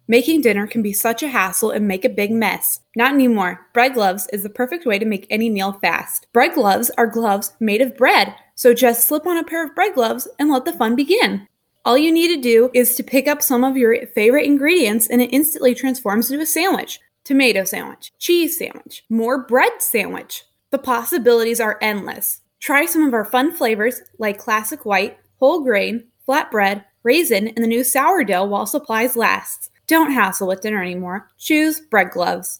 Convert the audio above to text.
Making dinner can be such a hassle and make a big mess. Not anymore. Bread Gloves is the perfect way to make any meal fast. Bread Gloves are gloves made of bread, so just slip on a pair of bread gloves and let the fun begin. All you need to do is to pick up some of your favorite ingredients and it instantly transforms into a sandwich. Tomato sandwich, cheese sandwich, more bread sandwich. The possibilities are endless. Try some of our fun flavors like classic white, whole grain, flatbread, raisin, and the new sourdough while supplies last. Don't hassle with dinner anymore. Choose Bread Gloves.